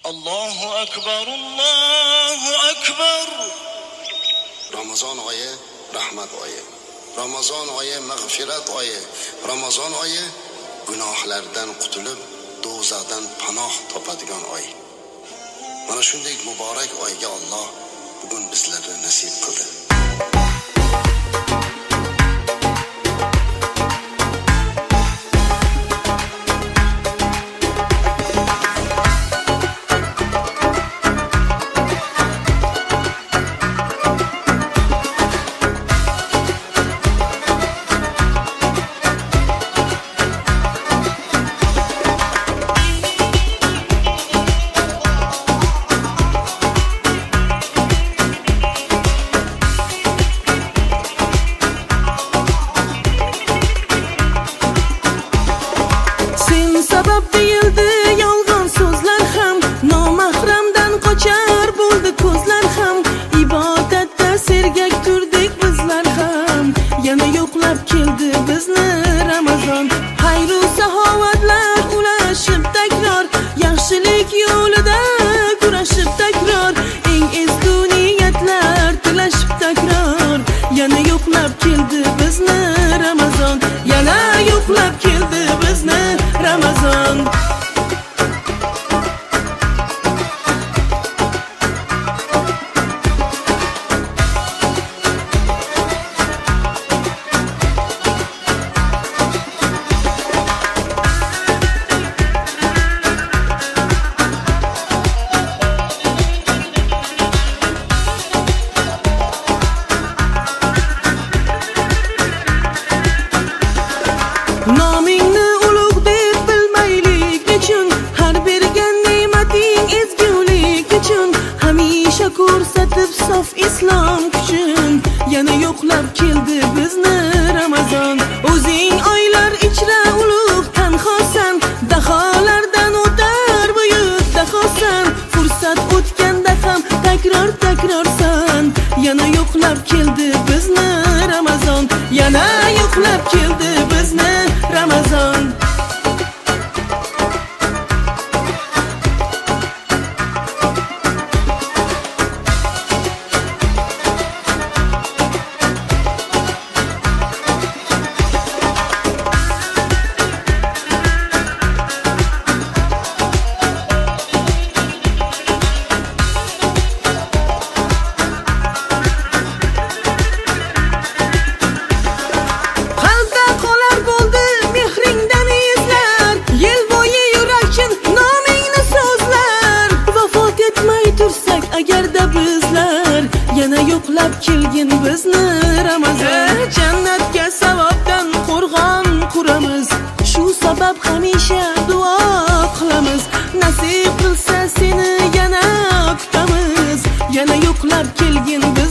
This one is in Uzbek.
Allohu akbar, Allohu akbar. Ramazon oyi rahmat oyi. Ramazon oyi mag'firat oyi. Ramazon oyi gunohlardan qutulib, do'zaxdan panoh topadigan oy. Mana shunday muborak oyga Alloh bugun bizlarga nasib qildi. Sabab deyildi yolg'on so'zlar ham, nomahramdan qochar bo'ldi ko'zlar ham, ibodatda sergak turdik bizlar ham, yana yo'qlab keldi bizni Ramazon. Xayru saxovatlar ulashib takror, yaxshilik yo'lida kurashib takror, eng ezgu niyatlar tilashib takror, yana yo'qlab keldi bizni Ramazon, yana yo'qlab keldi bizni Ramazon. Nomingni ulug' deb bilmaylik nechun, har bergan ne'mating ezgulik uchun, hamisha ko'rsatib sof islom kuchun, yana yo'qlab keldi bizni Ramazon. O'zing oylar ichra ulug' tanhosan, daholardan o'tar buyuk dahosan, fursat o'tganda ham takrorsan, yana yo'qlab keldi bizni Ramazon, yana yo'qlab keldi bizni Ramazon. Agarda bizlar yana yo'qlab kelgin bizni Ramazon, jannatga savobdan qo'rg'on quramiz, shu sabab hamisha duo qilamiz, nasib qilsa seni yana kutamiz, yana yo'qlab kelgin biz